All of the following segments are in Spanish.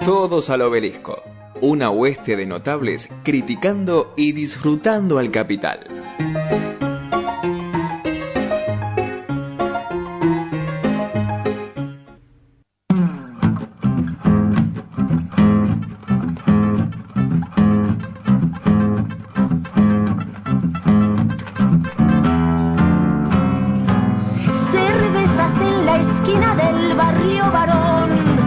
Todos al obelisco. Una hueste de notables criticando y disfrutando al capital. Cervezas en la esquina del barrio Barón,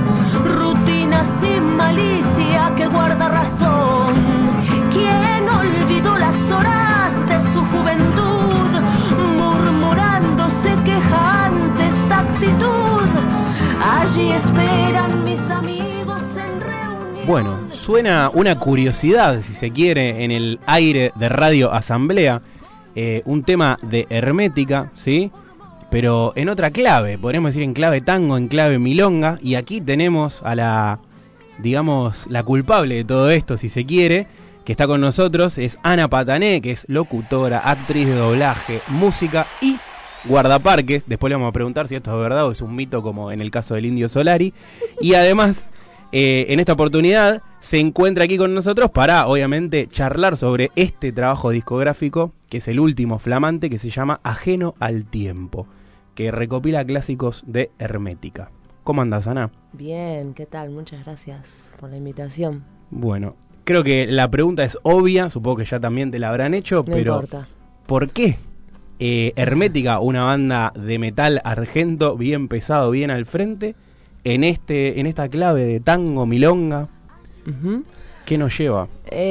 rutina sin malicia que guarda razón. ¿Quién olvidó las horas de su juventud, murmurando se queja ante esta actitud? Allí esperan mis amigos en reunión. Bueno, suena una curiosidad, si se quiere, en el aire de Radio Asamblea, un tema de Hermética, ¿sí? Pero en otra clave, podríamos decir en clave tango, en clave milonga, y aquí tenemos a la, digamos, la culpable de todo esto, si se quiere, que está con nosotros, es Ana Patané, que es locutora, actriz de doblaje, música y guardaparques. Después le vamos a preguntar si esto es verdad o es un mito, como en el caso del Indio Solari. Y además, en esta oportunidad, se encuentra aquí con nosotros para, obviamente, charlar sobre este trabajo discográfico, que es el último flamante, que se llama Ajeno al Tiempo, que recopila clásicos de Hermética. ¿Cómo andás, Ana? Bien, ¿qué tal? Muchas gracias por la invitación. Bueno, creo que la pregunta es obvia, supongo que ya también te la habrán hecho, No pero importa. ¿por qué Hermética, una banda de metal argento, bien pesado, bien al frente, en esta clave de tango, milonga? Uh-huh. ¿Qué nos lleva?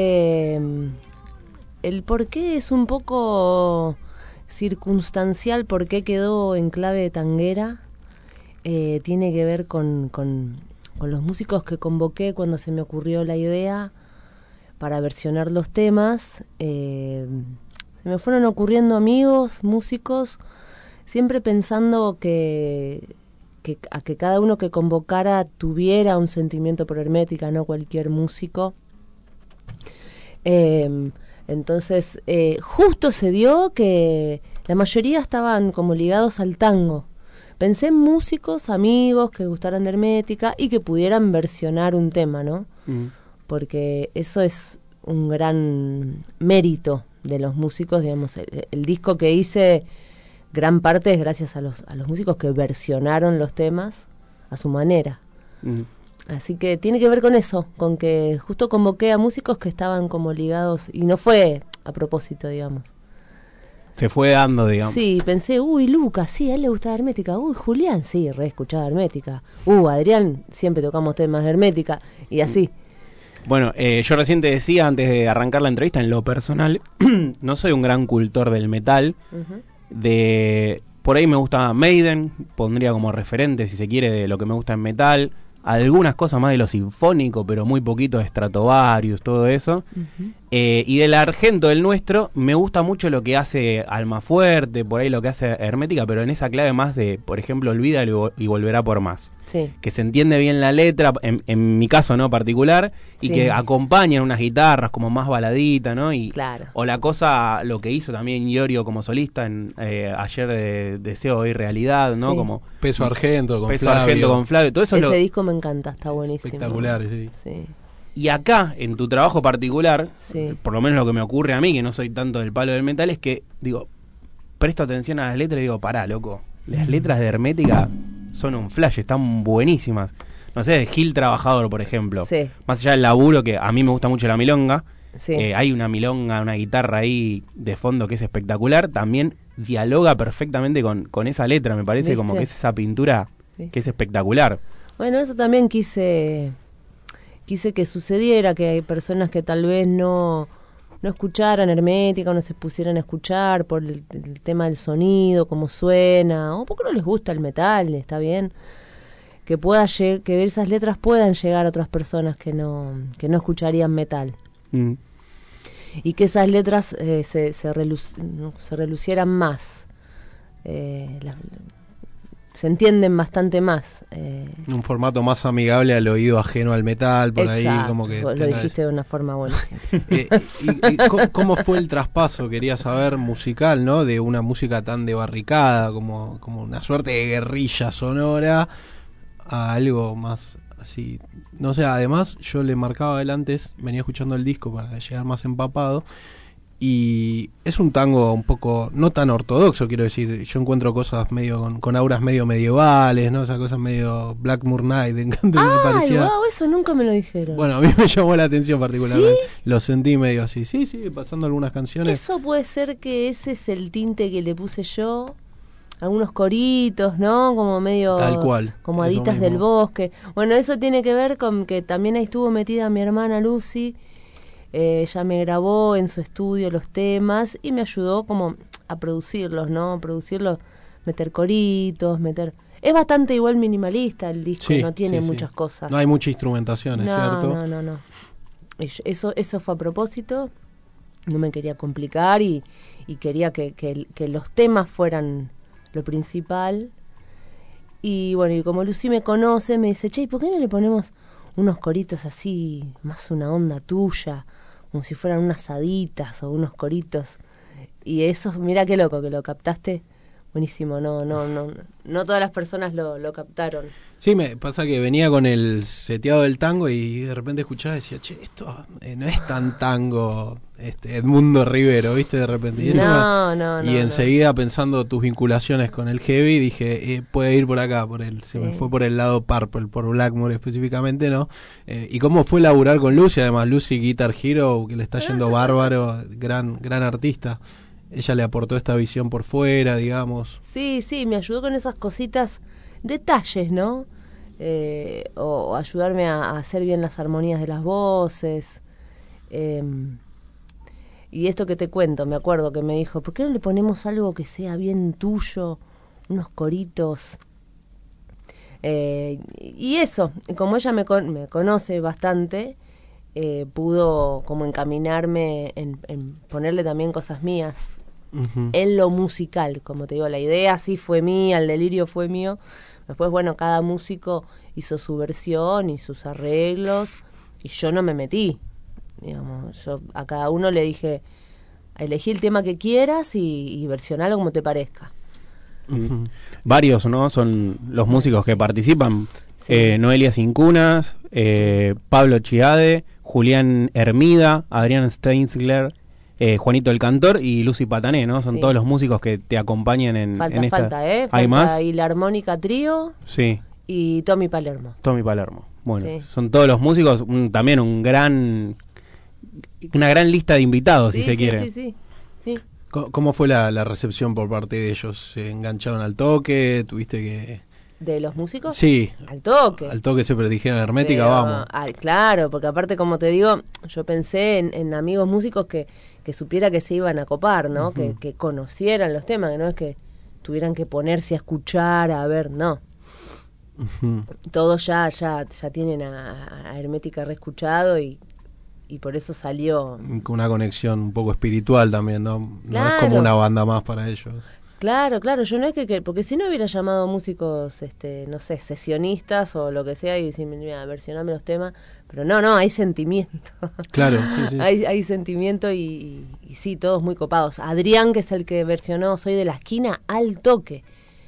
El por qué es un poco circunstancial, por qué quedó en clave tanguera. Tiene que ver con los músicos que convoqué cuando se me ocurrió la idea para versionar los temas. Se me fueron ocurriendo amigos, músicos, siempre pensando que cada uno que convocara tuviera un sentimiento por Hermética, no cualquier músico. Entonces, justo se dio que la mayoría estaban como ligados al tango. Pensé en músicos, amigos que gustaran de Hermética y que pudieran versionar un tema, ¿no? Porque eso es un gran mérito de los músicos, digamos. El disco que hice, gran parte es gracias a los músicos que versionaron los temas a su manera. Así que tiene que ver con eso, con que justo convoqué a músicos que estaban como ligados, y no fue a propósito, digamos. Se fue dando, digamos. Sí, pensé, Lucas, sí, a él le gustaba Hermética. Julián, sí, re escuchaba Hermética. Adrián, siempre tocamos temas de Hermética, y así. Bueno, yo recién te decía, antes de arrancar la entrevista, en lo personal, no soy un gran cultor del metal. Por ahí me gusta Maiden, pondría como referente, si se quiere, de lo que me gusta en metal. Algunas cosas más de lo sinfónico, pero muy poquito de Stratovarius, todo eso. Y del argento, del nuestro, me gusta mucho lo que hace Almafuerte, por ahí lo que hace Hermética, pero en esa clave más de, por ejemplo, Olvídalo y volverá por más. Sí. Que se entiende bien la letra, en mi caso no particular, y sí, que acompañan unas guitarras como más baladita, ¿no? Y, claro. O la cosa, lo que hizo también Iorio como solista en Ayer Deseo Hoy Realidad, ¿no? Sí. Como Peso Argento con Peso Flavio. Argento con Flavio, todo eso. Ese disco me encanta, está buenísimo. Espectacular, sí. Sí. Y acá, en tu trabajo particular, sí, por lo menos lo que me ocurre a mí, que no soy tanto del palo del metal, es que, digo, presto atención a las letras y digo, pará, loco, las letras de Hermética son un flash, están buenísimas. No sé, de Gil Trabajador, por ejemplo. Sí. Más allá del laburo, que a mí me gusta mucho la milonga, sí, hay una milonga, una guitarra ahí de fondo que es espectacular, también dialoga perfectamente con esa letra, me parece. ¿Viste? Como que es esa pintura que es espectacular. Bueno, eso también quise que sucediera, que hay personas que tal vez no escucharan Hermética, no se pusieran a escuchar por el tema del sonido, cómo suena, o porque no les gusta el metal, está bien, que que esas letras puedan llegar a otras personas que no escucharían metal. Y que esas letras se relucieran más, se entienden bastante más. Un formato más amigable al oído ajeno al metal, por exacto, ahí como que... Lo dijiste de una forma buenísima. ¿Cómo fue el traspaso, quería saber, musical, ¿no? De una música tan de barricada, como una suerte de guerrilla sonora, a algo más así, no sé, además yo le marcaba él antes, venía escuchando el disco para llegar más empapado, y es un tango un poco, no tan ortodoxo, quiero decir, yo encuentro cosas medio con auras medio medievales, ¿no? Esas cosas medio Blackmoor Night, me parecía. Wow, eso nunca me lo dijeron. Bueno, a mí me llamó la atención particularmente. ¿Sí? Lo sentí medio así. Sí, pasando algunas canciones. Eso puede ser que ese es el tinte que le puse yo. Algunos coritos, ¿no? Como medio... Tal cual. Como haditas del bosque. Bueno, eso tiene que ver con que también ahí estuvo metida mi hermana Lucy. Ella me grabó en su estudio los temas y me ayudó como a producirlos, ¿no? Producirlos, meter coritos, meter... Es bastante igual minimalista el disco, no tiene muchas cosas. No hay mucha instrumentación, ¿es cierto? No. Eso fue a propósito. No me quería complicar y quería que los temas fueran lo principal. Y bueno, y como Lucy me conoce, me dice, che, ¿por qué no le ponemos unos coritos así, más una onda tuya? Como si fueran unas haditas o unos coritos. Y eso, mira qué loco que lo captaste. Buenísimo, no todas las personas lo captaron. Sí, me pasa que venía con el seteado del tango y de repente escuchaba y decía, che, esto no es tan tango, Edmundo Rivero, ¿viste? De repente. Y y enseguida pensando tus vinculaciones con el heavy, dije, puede ir por acá, me fue por el lado Purple, por Blackmoor específicamente, ¿no? Y cómo fue laburar con Lucy, además Lucy Guitar Hero, que le está yendo bárbaro, gran artista. Ella le aportó esta visión por fuera, digamos. Sí, me ayudó con esas cositas, detalles, ¿no? O ayudarme a hacer bien las armonías de las voces. Y esto que te cuento, me acuerdo que me dijo, ¿por qué no le ponemos algo que sea bien tuyo? Unos coritos. Y eso, como ella me conoce bastante, pudo como encaminarme en ponerle también cosas mías. Uh-huh. En lo musical, como te digo, la idea sí fue mía, el delirio fue mío. Después, bueno, cada músico hizo su versión y sus arreglos y yo no me metí, digamos, yo a cada uno le dije, elegí el tema que quieras y versionalo como te parezca. Uh-huh. Varios, ¿no? Son los músicos que participan. Sí. Noelia Cincunas, Pablo Chiade, Julián Hermida, Adrián Steinsler, Juanito el Cantor y Lucy Patané, ¿no? Son todos los músicos que te acompañan en esta... Falta, ¿Hay más? Y la Armónica Trío. Sí. Y Tommy Palermo. Bueno, son todos los músicos, también una gran lista de invitados, si se quiere. Sí. ¿Cómo fue la recepción por parte de ellos? ¿Se engancharon al toque? ¿Tuviste que...? ¿De los músicos? Sí. Al toque siempre dijeron Hermética, vamos. Claro, porque aparte, como te digo, yo pensé en amigos músicos que supiera que se iban a copar, ¿no? Uh-huh. Que conocieran los temas, que no es que tuvieran que ponerse a escuchar, a ver, no. Uh-huh. Todos ya tienen a Hermética reescuchado y por eso salió. Con una conexión un poco espiritual también, ¿no? Claro. No es como una banda más para ellos. Claro, yo no es que porque si no hubiera llamado músicos, no sé, sesionistas o lo que sea y decir, mira, versioname los temas, pero no, hay sentimiento. Claro, sí. hay sentimiento y sí, todos muy copados. Adrián, que es el que versionó Soy de la Esquina, al toque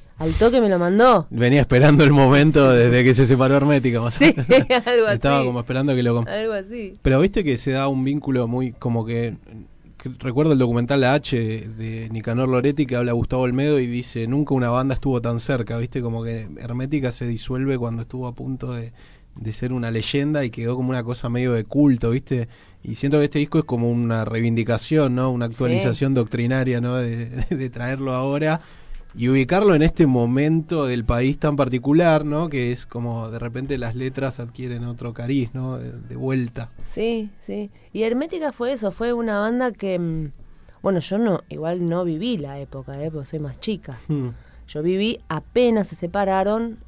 me lo mandó. Venía esperando el momento desde que se separó Hermética. Sí, algo así. Estaba como esperando que lo... Algo así. Pero viste que se da un vínculo muy como que recuerdo el documental La H de Nicanor Loretti que habla Gustavo Olmedo y dice, nunca una banda estuvo tan cerca, viste, como que Hermética se disuelve cuando estuvo a punto de ser una leyenda y quedó como una cosa medio de culto, viste, y siento que este disco es como una reivindicación, ¿no? Una actualización doctrinaria, ¿no? De traerlo ahora y ubicarlo en este momento del país tan particular, ¿no? Que es como de repente las letras adquieren otro cariz, ¿no? De vuelta. Sí. Y Hermética fue eso, fue una banda que, bueno, yo igual no viví la época, porque soy más chica. Yo viví apenas se separaron,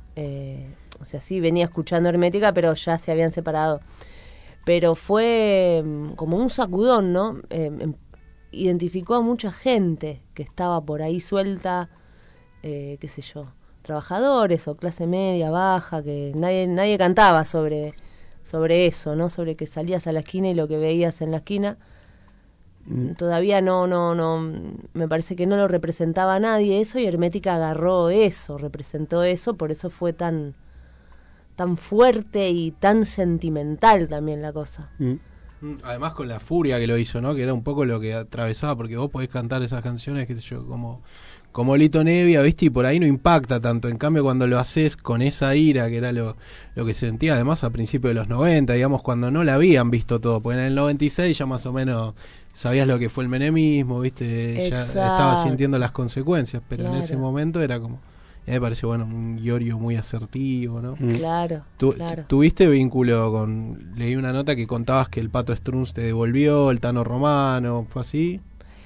o sea, sí venía escuchando Hermética, pero ya se habían separado. Pero fue como un sacudón, ¿no? Identificó a mucha gente que estaba por ahí suelta, qué sé yo, trabajadores o clase media, baja, que nadie cantaba sobre eso, ¿no? Sobre que salías a la esquina y lo que veías en la esquina. Todavía no, me parece que no lo representaba a nadie eso, y Hermética agarró eso, representó eso, por eso fue tan tan fuerte y tan sentimental también la cosa. Además con la furia que lo hizo, ¿no? Que era un poco lo que atravesaba, porque vos podés cantar esas canciones, qué sé yo, como Lito Nevia, ¿viste? Y por ahí no impacta tanto. En cambio, cuando lo haces con esa ira, que era lo que se sentía además a principios de los 90, digamos, cuando no la habían visto todo, porque en el 96 ya más o menos sabías lo que fue el menemismo, ¿viste? Exacto. Ya estabas sintiendo las consecuencias, pero Claro. en ese momento era como... me parece, bueno, un Iorio muy asertivo, ¿no? Claro, claro. ¿Tuviste vínculo con...? Leí una nota que contabas que el Pato Strunz te devolvió, el Tano Romano, ¿fue así?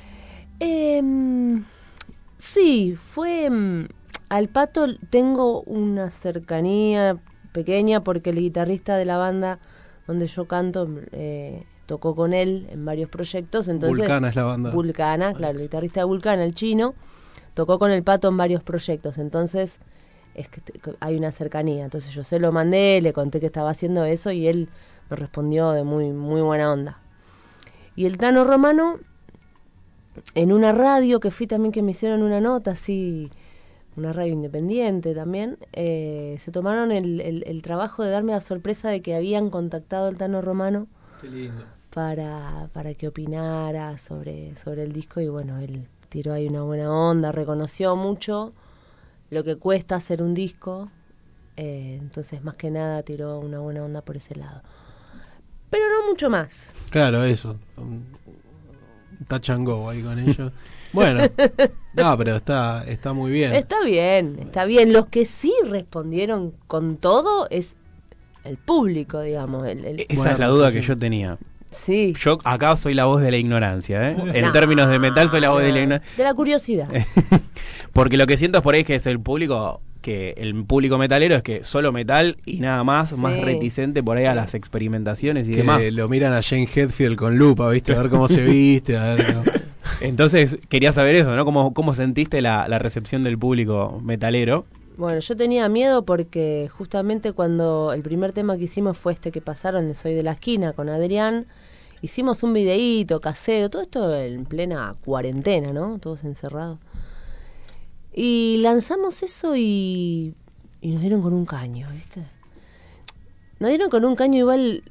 Sí, fue... al Pato tengo una cercanía pequeña porque el guitarrista de la banda donde yo canto tocó con él en varios proyectos. Entonces, Vulcana es la banda. Vulcana, claro, el guitarrista de Vulcana, el chino, tocó con el Pato en varios proyectos. Entonces es que hay una cercanía. Entonces yo se lo mandé, le conté que estaba haciendo eso y él me respondió de muy, muy buena onda. Y el Tano Romano, en una radio que fui también, que me hicieron una nota así, una radio independiente también, se tomaron el trabajo de darme la sorpresa de que habían contactado al Tano Romano. Qué lindo. Para que opinara sobre el disco, y bueno, él tiró ahí una buena onda, reconoció mucho lo que cuesta hacer un disco, entonces más que nada tiró una buena onda por ese lado. Pero no mucho más. Claro, eso. Un touch and go ahí con ellos. Bueno, no, pero está muy bien. Está bien. Los que sí respondieron con todo es el público, digamos. Esa es la duda que yo tenía. Sí. Yo acá soy la voz de la ignorancia, ¿eh? En términos de metal soy la voz de la ignorancia. De la curiosidad. Porque lo que siento es por ahí es que es el público metalero es que solo metal y nada más, Sí. más reticente por ahí a las experimentaciones y Que demás. lo miran a Jane Hetfield con lupa, ¿viste? A ver cómo se viste, a ver... ¿no? Entonces quería saber eso, ¿no? ¿Cómo sentiste la recepción del público metalero? Bueno, yo tenía miedo porque justamente cuando el primer tema que hicimos fue este que pasaron de Soy de la Esquina con Adrián, hicimos un videíto casero, todo esto en plena cuarentena, ¿no? Todos encerrados. Y lanzamos eso y nos dieron con un caño, ¿viste? Nos dieron con un caño igual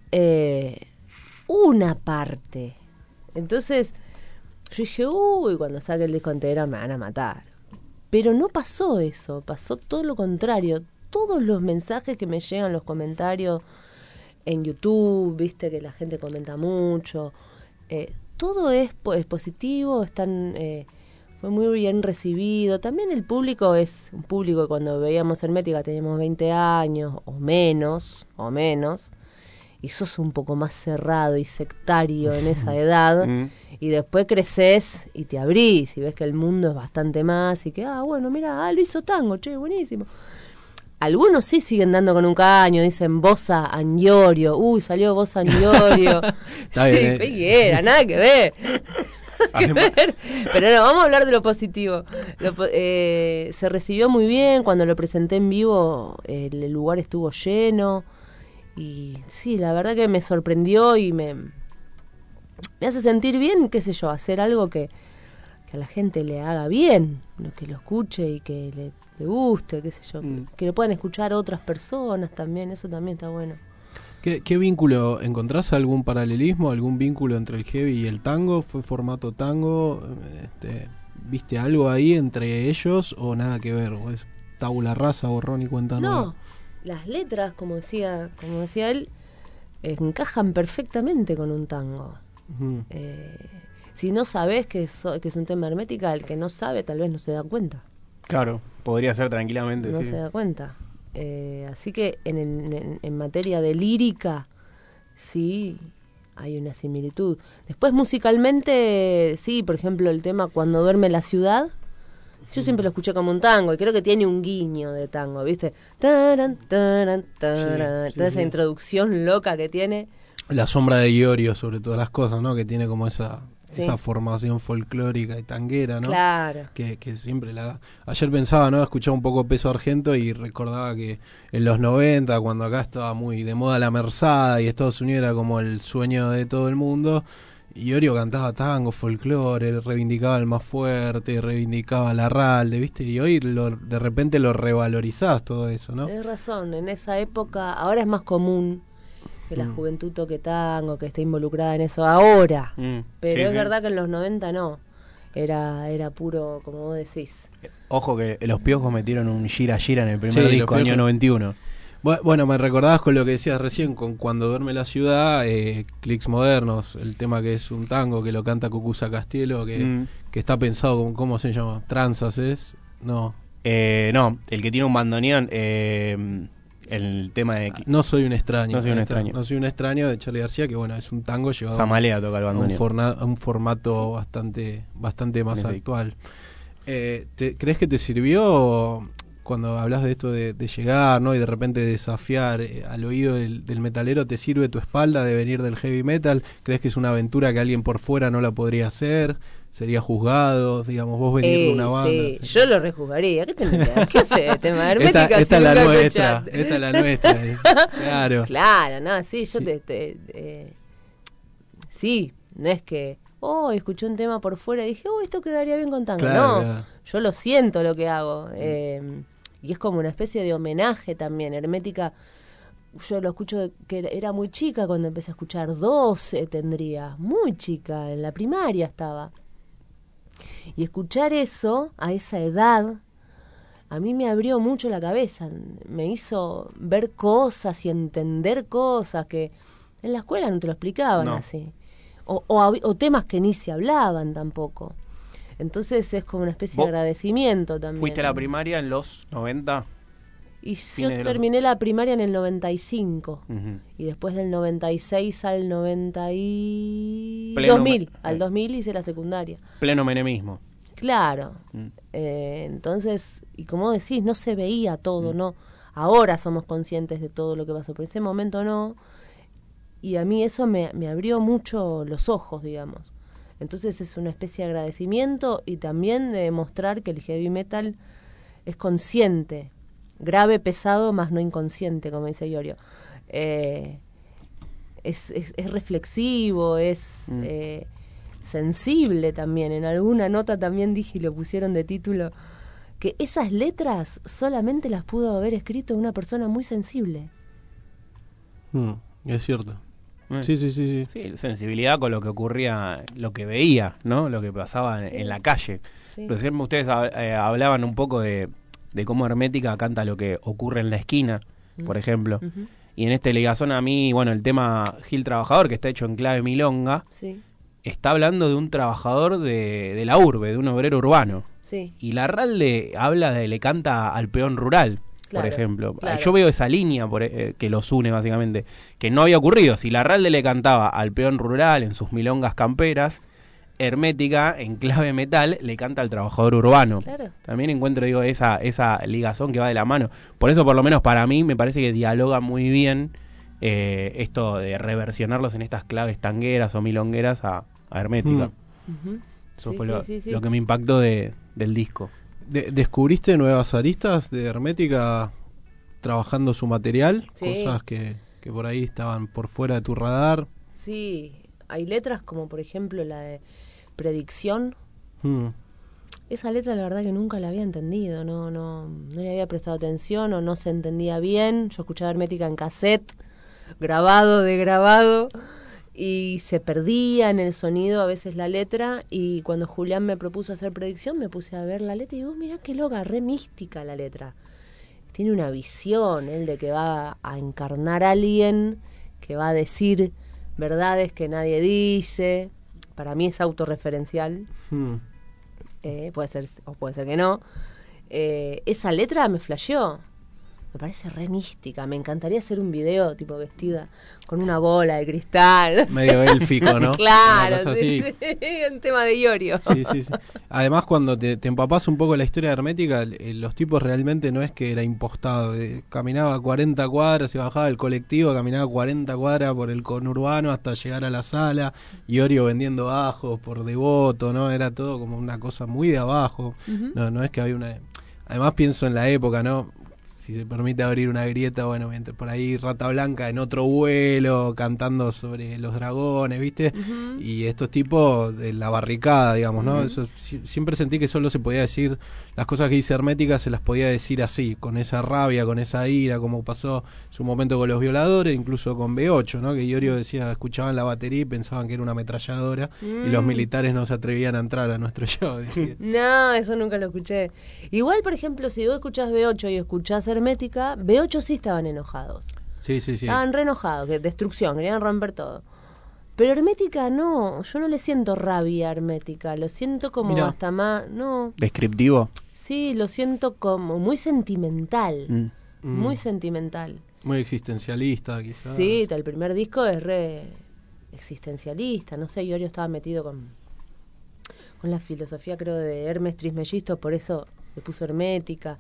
una parte. Entonces yo dije, cuando saque el disco entero me van a matar. Pero no pasó eso, pasó todo lo contrario. Todos los mensajes que me llegan, los comentarios en YouTube, viste que la gente comenta mucho, todo es positivo, fue muy bien recibido. También el público es un público que cuando veíamos Hermética teníamos 20 años o menos, y sos un poco más cerrado y sectario en esa edad, y después creces y te abrís y ves que el mundo es bastante más y que, bueno, mira, lo hizo Tango, che, buenísimo. Algunos sí siguen dando con un caño, dicen Bossa Aniorio, salió Bossa Aniorio. Está Sí, bien. ¿qué era? Nada que ver. Que ver. Pero no, vamos a hablar de lo positivo. Se recibió muy bien, cuando lo presenté en vivo el lugar estuvo lleno. Y sí, la verdad que me sorprendió y me hace sentir bien, qué sé yo, hacer algo que a la gente le haga bien, que lo escuche y que le guste, qué sé yo, que lo puedan escuchar otras personas también, eso también está bueno. ¿Qué vínculo? ¿Encontrás algún paralelismo, algún vínculo entre el heavy y el tango? ¿Fue formato tango? ¿Viste algo ahí entre ellos o nada que ver? ¿O es tabula rasa, borrón y cuenta nueva? No, las letras, como decía él, encajan perfectamente con un tango. Ujú. Si no sabes que es un tema Hermética, el que no sabe tal vez no se da cuenta. Claro, podría ser tranquilamente. No sí. se da cuenta. Así que en materia de lírica, sí, hay una similitud. Después musicalmente, sí, por ejemplo, el tema Cuando duerme la ciudad, yo siempre lo escuché como un tango y creo que tiene un guiño de tango, ¿viste? Taran, taran, taran, Sí, toda esa sí. introducción loca que tiene. La sombra de Iorio sobre todas las cosas, ¿no? Que tiene como esa Sí. formación folclórica y tanguera, ¿no? Claro. Que siempre la... Ayer pensaba, ¿no? Escuchaba un poco Peso Argento y recordaba que en los 90, cuando acá estaba muy de moda la merzada y Estados Unidos era como el sueño de todo el mundo, Iorio cantaba tango, folclore, reivindicaba el más fuerte, reivindicaba la Larralde, ¿viste? Y hoy de repente lo revalorizás todo eso, ¿no? Tienes razón, en esa época, ahora es más común que la juventud toque tango, que esté involucrada en eso ahora. Pero Sí, es sí. verdad que en los 90 no. Era puro, como vos decís. Ojo que los Piojos metieron un gira gira en el primer Sí, los disco, año Piojos. 91. Bueno, me recordabas con lo que decías recién, con Cuando duerme la ciudad, Clics Modernos, el tema que es un tango que lo canta Cucuza Castielo, que está pensado como, ¿cómo se llama? Tranzas es, no, No, el que tiene un bandoneón, el tema de no soy un extraño. No soy un Ahí está. extraño. No soy un extraño de Charly García, que bueno, es un tango llevado Zamalea toca el a bandoneón. a un formato bastante más Perfecto. actual. ¿Crees que te sirvió cuando hablas de esto de llegar, ¿no? Y de repente desafiar al oído del metalero? ¿Te sirve tu espalda de venir del heavy metal? ¿Crees que es una aventura que alguien por fuera no la podría hacer? ¿Sería juzgado? Digamos, vos venir de una banda. Sí, yo lo rejuzgaría. ¿Qué te metes? ¿Qué haces? Tema de hermética. Esta si es la nunca nuestra, escuchaste. esta es la nuestra. Claro. Claro, no, sí, yo Sí. sí, no es que, escuché un tema por fuera y dije, esto quedaría bien con tango. Claro, No, claro. yo lo siento lo que hago. Y es como una especie de homenaje también. Hermética, yo lo escucho que era muy chica cuando empecé a escuchar, 12 tendría, muy chica, en la primaria estaba. Y escuchar eso a esa edad, a mí me abrió mucho la cabeza, me hizo ver cosas y entender cosas que en la escuela no te lo explicaban No. así. O temas que ni se hablaban tampoco. Entonces es como una especie de ¿Vos agradecimiento también. ¿Fuiste a la primaria en los 90? Y fines de yo los- terminé la primaria en el 95. Ujú. Y después del 96 al 90 y... Pleno 2000. me- Al 2000 hice la secundaria. Pleno menemismo. Claro. Mm. Entonces, y como decís, no se veía todo, ¿no? Ahora somos conscientes de todo lo que pasó, pero en ese momento no. Y a mí eso me abrió mucho los ojos, digamos. Entonces es una especie de agradecimiento y también de demostrar que el heavy metal es consciente, grave, pesado, más no inconsciente, como dice Iorio. Es reflexivo, es sensible también. En alguna nota también dije y lo pusieron de título, que esas letras solamente las pudo haber escrito una persona muy sensible. Es cierto. Mm. Sí. Sí, sensibilidad con lo que ocurría, lo que veía, ¿no? Lo que pasaba en la calle. Sí. Recién ustedes hablaban un poco de cómo Hermética canta lo que ocurre en la esquina, por ejemplo. Ujú. Y en este Ligazón a mí, bueno, el tema Gil Trabajador, que está hecho en clave milonga, Sí, está hablando de un trabajador de la urbe, de un obrero urbano. sí. Y Larralde le canta al peón rural, Claro, por ejemplo. claro. Yo veo esa línea que los une básicamente, que no había ocurrido. Si Larralde le cantaba al peón rural en sus milongas camperas, Hermética, en clave metal, le canta al trabajador urbano. Claro. También encuentro, digo, esa ligazón que va de la mano. Por eso, por lo menos para mí, me parece que dialoga muy bien esto de reversionarlos en estas claves tangueras o milongueras a Hermética. Ujú. Eso Sí, fue sí, sí. lo que me impactó del disco. ¿Descubriste nuevas aristas de Hermética trabajando su material? Sí. Cosas que por ahí estaban por fuera de tu radar. Sí, hay letras como por ejemplo la de Predicción. Esa letra la verdad que nunca la había entendido, no le había prestado atención o no se entendía bien. Yo escuchaba Hermética en cassette, grabado, y se perdía en el sonido a veces la letra, y cuando Julián me propuso hacer Predicción me puse a ver la letra y digo, mirá qué loca, re mística la letra. Tiene una visión, él de que va a encarnar a alguien, que va a decir verdades que nadie dice. Para mí es autorreferencial. Puede ser o puede ser que no. Esa letra me flasheó. Me parece re mística. Me encantaría hacer un video tipo vestida con una bola de cristal. Medio élfico, ¿no? Claro, Una cosa sí, así. un tema de Iorio. Sí. Además, cuando te empapás un poco la historia de Hermética, los tipos realmente no es que era impostado. Caminaba 40 cuadras, se bajaba del colectivo, caminaba 40 cuadras por el conurbano hasta llegar a la sala. Iorio vendiendo ajos por Devoto, ¿no? Era todo como una cosa muy de abajo. No es que había una... Además pienso en la época, ¿no? si se permite abrir una grieta, bueno, por ahí Rata Blanca en otro vuelo, cantando sobre los dragones, ¿viste? Y estos tipos de la barricada, digamos, ¿no? Eso, siempre sentí que solo se podía decir, las cosas que dice Hermética se las podía decir así, con esa rabia, con esa ira, como pasó en su momento con Los Violadores, incluso con B8, ¿no? Que Iorio decía, escuchaban la batería y pensaban que era una ametralladora, y los militares no se atrevían a entrar a nuestro show, decía. No, eso nunca lo escuché. Igual, por ejemplo, si vos escuchás B8 y escuchás Hermética, B8 sí estaban enojados. Sí. Estaban re enojados, que destrucción, querían romper todo. Pero Hermética no, yo no le siento rabia a Hermética, lo siento como Mirá. hasta más, no. ¿Descriptivo? Sí, lo siento como muy sentimental, muy sentimental. Muy existencialista, quizás. Sí, el primer disco es re existencialista, no sé, Iorio estaba metido con la filosofía, creo, de Hermes Trismegisto, por eso le puso Hermética.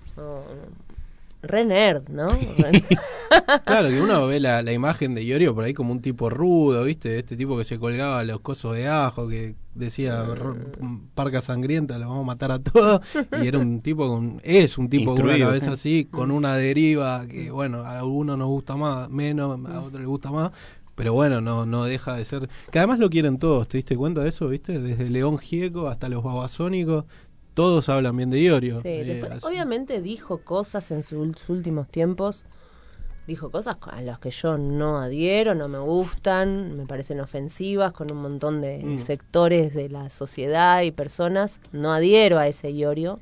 Re nerd, ¿no? Claro, que uno ve la imagen de Iorio por ahí como un tipo rudo, ¿viste? Este tipo que se colgaba los cosos de ajo, que decía parca sangrienta, lo vamos a matar a todos. Y era un tipo es un tipo con una cabeza así, con una deriva que, bueno, a algunos nos gusta más, menos, a otros les gusta más. Pero bueno, no deja de ser. Que además lo quieren todos, ¿te diste cuenta de eso, viste? Desde León Gieco hasta los Babasónicos. Todos hablan bien de Iorio. Sí, después, obviamente dijo cosas en sus últimos tiempos, dijo cosas a las que yo no adhiero, no me gustan, me parecen ofensivas con un montón de sectores de la sociedad y personas. No adhiero a ese Iorio,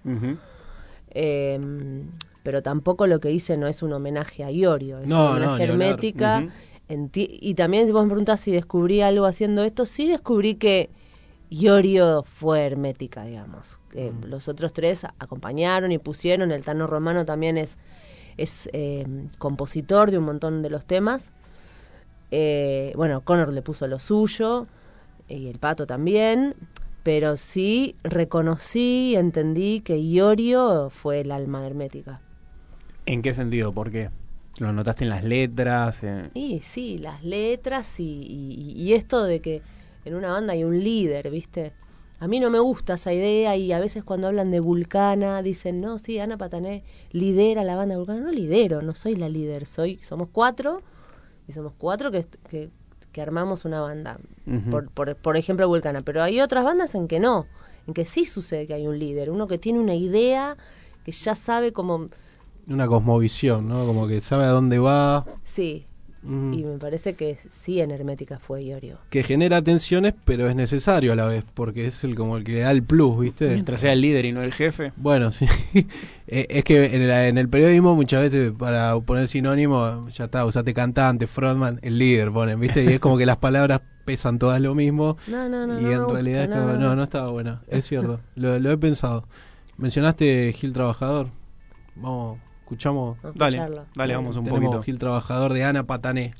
pero tampoco lo que hice no es un homenaje a Iorio, es un homenaje a Hermética. Y también si vos me preguntás si descubrí algo haciendo esto, sí descubrí que Iorio fue Hermética, digamos. Los otros tres acompañaron y pusieron. El Tano Romano también es compositor de un montón de los temas. Bueno, Connor le puso lo suyo, y el Pato también. Pero sí reconocí y entendí que Iorio fue el alma de Hermética. ¿En qué sentido? ¿Por qué? ¿Lo notaste en las letras? Y sí, las letras y esto de que en una banda hay un líder, ¿viste? A mí no me gusta esa idea, y a veces cuando hablan de Vulcana dicen, no, sí, Ana Patané lidera la banda Vulcana. No lidero, no soy la líder, somos cuatro, y somos cuatro que armamos una banda, por ejemplo Vulcana. Pero hay otras bandas en que no, en que sí sucede que hay un líder, uno que tiene una idea, que ya sabe cómo... Una cosmovisión, ¿no? Como que sabe a dónde va. Sí. Y me parece que sí, en Hermética fue Iorio. Que genera tensiones, pero es necesario a la vez, porque es como el que da el plus, ¿viste? Mientras sea el líder y no el jefe. Bueno, sí. Es que en el periodismo muchas veces para poner sinónimo, ya está, usate cantante, frontman, el líder ponen, ¿viste? Y es como que las palabras pesan todas lo mismo. No, y en realidad es como, no estaba buena, es cierto, lo he pensado. Mencionaste Gil Trabajador, vamos... Escuchamos. Dale, vamos un Tenemos poquito. Gil Trabajador de Ana Patané.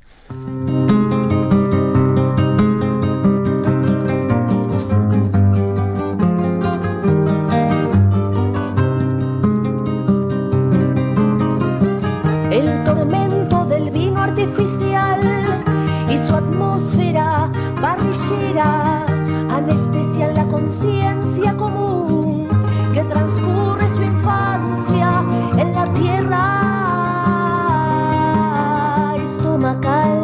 El tormento del vino artificial y su atmósfera parrillera anestesian la conciencia común que transcurre su infancia en la tierra estomacal,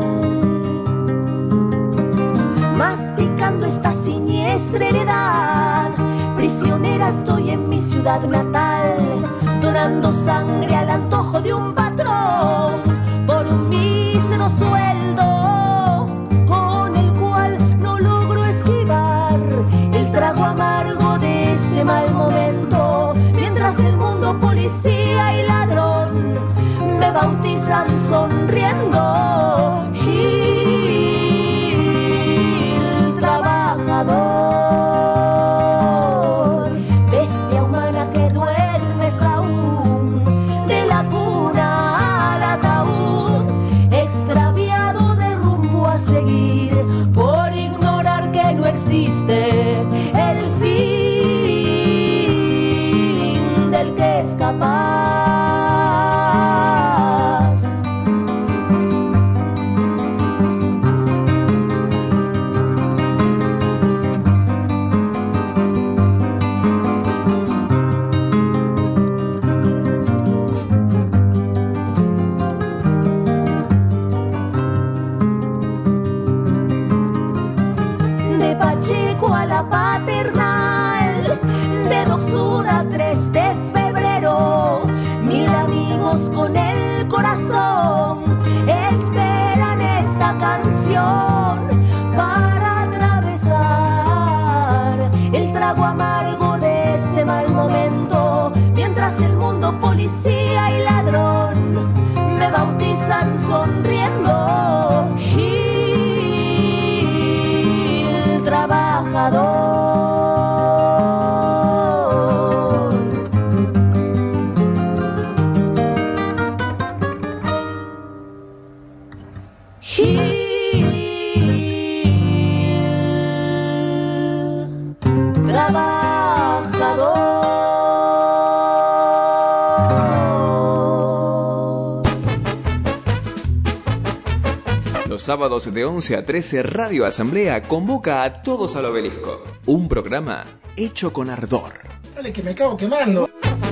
masticando esta siniestra heredad. Prisionera estoy en mi ciudad natal, donando sangre al antojo de un patrón por un mísero sueldo con el cual no logro esquivar el trago amargo de este mal momento, mientras el mundo policía y ladrón me bautizan sonriendo. Gil Trabajador, bestia humana que duermes aún, de la cuna al ataúd, extraviado de rumbo a seguir por ignorar que no existe el fin del que es capaz. Gil trabajador. Los sábados de 11 a 13, Radio Asamblea convoca a todos al Obelisco. Un programa hecho con ardor. Dale, que me acabo quemando.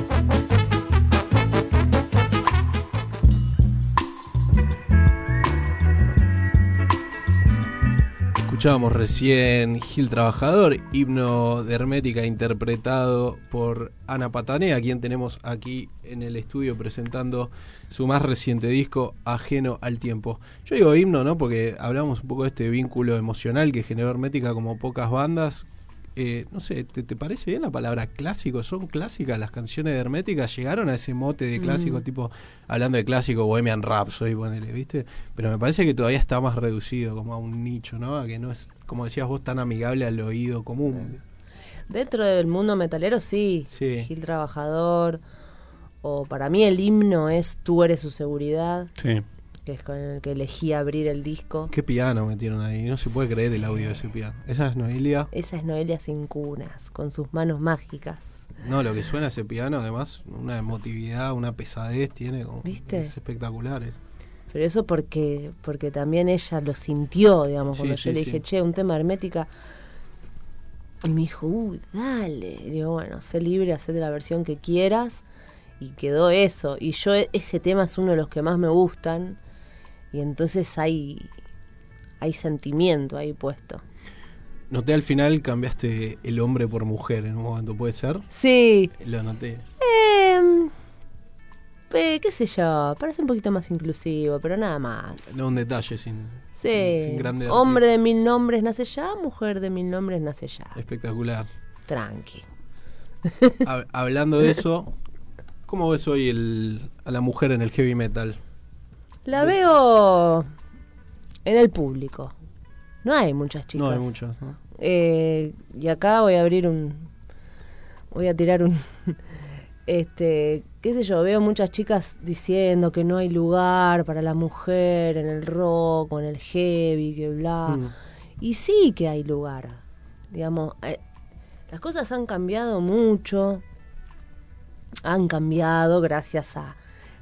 Escuchábamos recién Gil Trabajador, himno de Hermética interpretado por Ana Patanea, a quien tenemos aquí en el estudio presentando su más reciente disco, Ajeno al Tiempo. Yo digo himno, ¿no? Porque hablamos un poco de este vínculo emocional que generó Hermética como pocas bandas. No sé, ¿te parece bien la palabra clásico? ¿Son clásicas las canciones de Hermética? ¿Llegaron a ese mote de clásico, tipo, hablando de clásico, Bohemian Rhapsody, ponele, ¿viste? Pero me parece que todavía está más reducido como a un nicho, ¿no? A que no es, como decías vos, tan amigable al oído común. Dentro del mundo metalero, sí. Gil Trabajador, o para mí el himno es Tú eres su seguridad. Sí. Que es con el que elegí abrir el disco. Qué piano metieron ahí, no se puede creer el audio de ese piano. ¿Esa es Noelia? Esa es Noelia Sin Cunas, con sus manos mágicas. No, lo que suena ese piano, además, una emotividad, una pesadez tiene, como, ¿viste? Es espectacular. Pero eso porque también ella lo sintió, digamos, cuando yo le dije, che, un tema Hermética. Y me dijo, dale. Y digo, bueno, sé libre, hacete la versión que quieras. Y quedó eso. Y yo, ese tema es uno de los que más me gustan. Y entonces hay sentimiento ahí puesto. Noté al final cambiaste el hombre por mujer en un momento, ¿puede ser? Sí. Lo noté. Qué sé yo, parece un poquito más inclusivo, pero nada más. No, un detalle sin grande... Hombre de 1000 nombres nace ya, mujer de 1000 nombres nace ya. Espectacular. Tranqui. Hablando de eso, ¿cómo ves hoy a la mujer en el heavy metal? La veo en el público. No hay muchas chicas. No hay muchas, ¿no? Y acá voy a tirar un qué sé yo, veo muchas chicas diciendo que no hay lugar para la mujer en el rock o en el heavy, que bla. Y sí que hay lugar. Digamos, las cosas han cambiado mucho. Han cambiado gracias al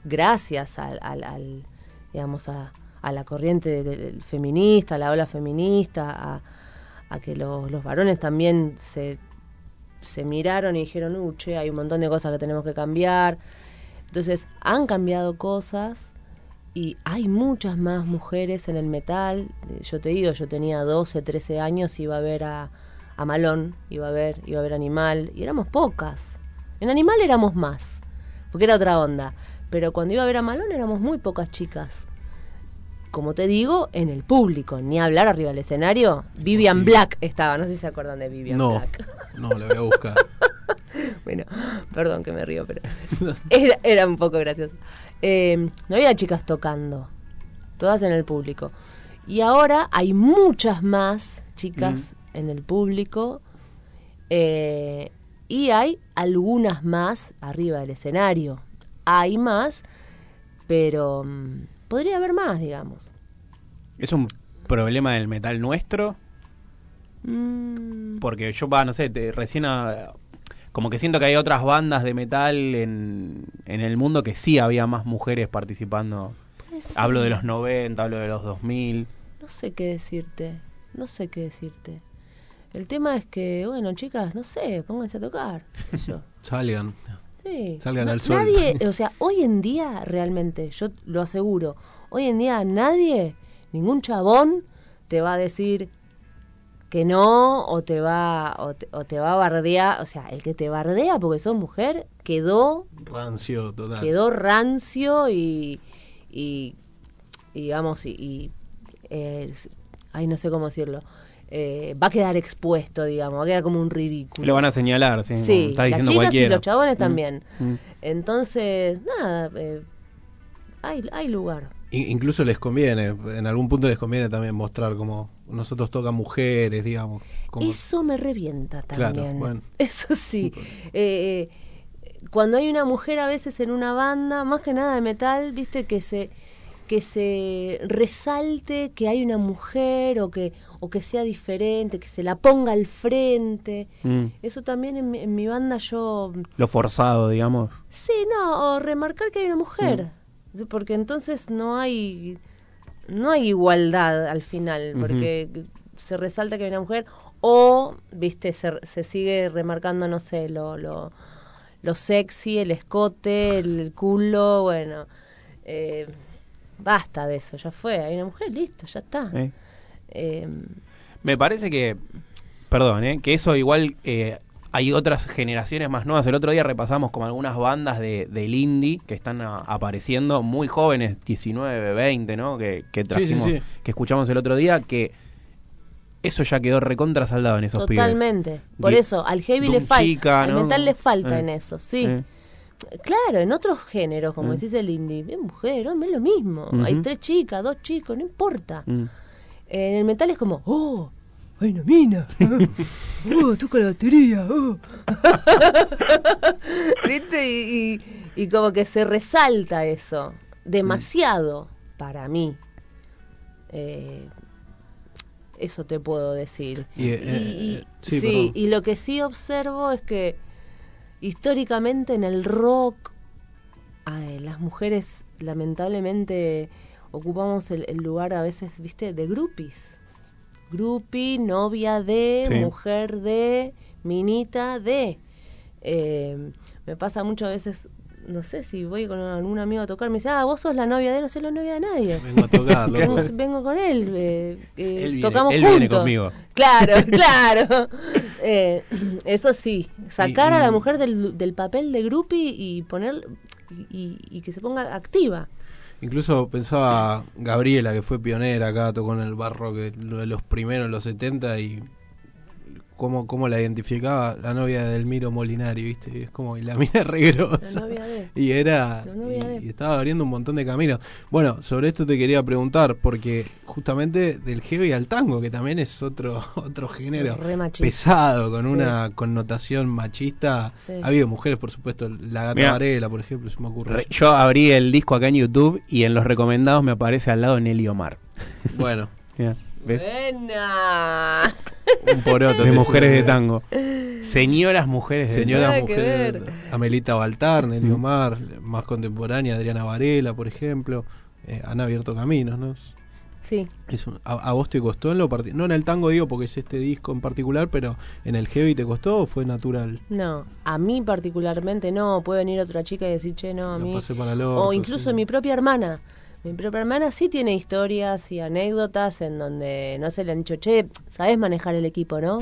digamos, a la corriente del feminista, a la ola feminista, a que los varones también se miraron y dijeron, che, hay un montón de cosas que tenemos que cambiar. Entonces, han cambiado cosas y hay muchas más mujeres en el metal. Yo te digo, yo tenía 12, 13 años, iba a ver a Malón, iba a ver Animal, y éramos pocas. En Animal éramos más, porque era otra onda. Pero cuando iba a ver a Malón éramos muy pocas chicas. Como te digo, en el público, ni hablar arriba del escenario. Vivian Black estaba, no sé si se acuerdan de Vivian Black. No, la voy a buscar. Bueno, perdón que me río, pero era un poco gracioso. No había chicas tocando, todas en el público. Y ahora hay muchas más chicas en el público. Y hay algunas más arriba del escenario. Hay más, pero podría haber más, digamos. ¿Es un problema del metal nuestro? Porque yo, no sé, recién como que siento que hay otras bandas de metal en el mundo que sí había más mujeres participando. Hablo de los 90, hablo de los 2000. No sé qué decirte. El tema es que, bueno, chicas, no sé, pónganse a tocar, qué sé yo. Salgan. Sí. Salgan al sol. Nadie, o sea, hoy en día, realmente, yo lo aseguro, hoy en día ningún chabón te va a decir que no, o te va a bardear. O sea, el que te bardea porque sos mujer quedó rancio, total. Quedó rancio y digamos, ay, no sé cómo decirlo. Va a quedar expuesto, digamos, va a quedar como un ridículo. Lo van a señalar, sí. Sí, Está las diciendo chicas cualquiera. y los chabones también. Entonces, nada, hay lugar. Incluso les conviene, en algún punto les conviene también mostrar como nosotros tocan mujeres, digamos. Como... Eso me revienta también. Claro, bueno. Eso sí. Cuando hay una mujer a veces en una banda, más que nada de metal, viste, que que se resalte que hay una mujer o que sea diferente, que se la ponga al frente. Eso también en mi banda yo... Lo forzado, digamos. Sí, no, o remarcar que hay una mujer, porque entonces no hay igualdad al final, porque se resalta que hay una mujer, o, viste, se sigue remarcando, no sé, lo sexy, el escote, el culo, bueno... basta de eso, ya fue, hay una mujer, listo, ya está. Me parece que, perdón, que eso igual hay otras generaciones más nuevas. El otro día repasamos como algunas bandas del indie que están apareciendo, muy jóvenes, 19, 20, ¿no? Que trajimos, sí. Que escuchamos el otro día, que eso ya quedó recontra saldado en esos pibes. Totalmente, por eso, al heavy le falta, al metal le falta en eso, sí. Claro, en otros géneros, como decís el indie, es mujer, hombre, es lo mismo. Hay 3 chicas, 2 chicos, no importa. En el metal es como, ¡oh! ¡Hay una mina! ¡Oh! ¡Toca la batería! ¡Oh! ¿Viste? Y como que se resalta eso. Demasiado para mí. Eso te puedo decir. Sí, y lo que sí observo es que históricamente en el rock las mujeres lamentablemente ocupamos el lugar a veces, viste, de groupies. Groupie, novia de, mujer de, minita de. Me pasa muchas veces, no sé, si voy con algún amigo a tocar, me dice, vos sos la novia de, no soy la novia de nadie. Vengo a tocar, vengo con él, él tocamos él juntos. viene conmigo. Claro. Eso sí, sacar a la mujer del papel de groupie y poner y que se ponga activa. Incluso pensaba Gabriela, que fue pionera acá, tocó en el bar rock de los primeros, en los 70, y cómo la identificaba la novia de Elmiro Molinari, ¿viste? Es como, y la mina es re grosa. La novia de. Y era, y estaba abriendo un montón de caminos. Bueno, sobre esto te quería preguntar, porque justamente del heavy al tango, que también es otro género pesado, con una connotación machista. Sí. Ha habido mujeres, por supuesto, la Gata Varela, por ejemplo, se me ocurre. Yo abrí el disco acá en YouTube y en los recomendados me aparece al lado Nelly Omar. Bueno. ¿Ves? Buena. Un poroto de mujeres de tango. Señoras mujeres de tango. Amelita Baltar, Nelly Omar, más contemporánea, Adriana Varela, por ejemplo. Han abierto caminos, ¿no? Sí. ¿A vos te costó en lo particular? No en el tango, digo, porque es este disco en particular, pero ¿en el heavy te costó o fue natural? No, a mí particularmente no. Puede venir otra chica y decir, che, no, a mí. O incluso mi propia hermana. Mi propia hermana sí tiene historias y anécdotas en donde no se le han dicho, che, sabés manejar el equipo, ¿no?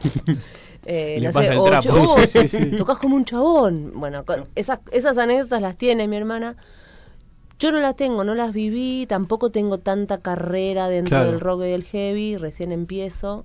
Le pasa el trapo. Sí. Tocás como un chabón. Bueno, esas anécdotas las tiene mi hermana. Yo no las tengo, no las viví, tampoco tengo tanta carrera dentro del rock y del heavy, recién empiezo.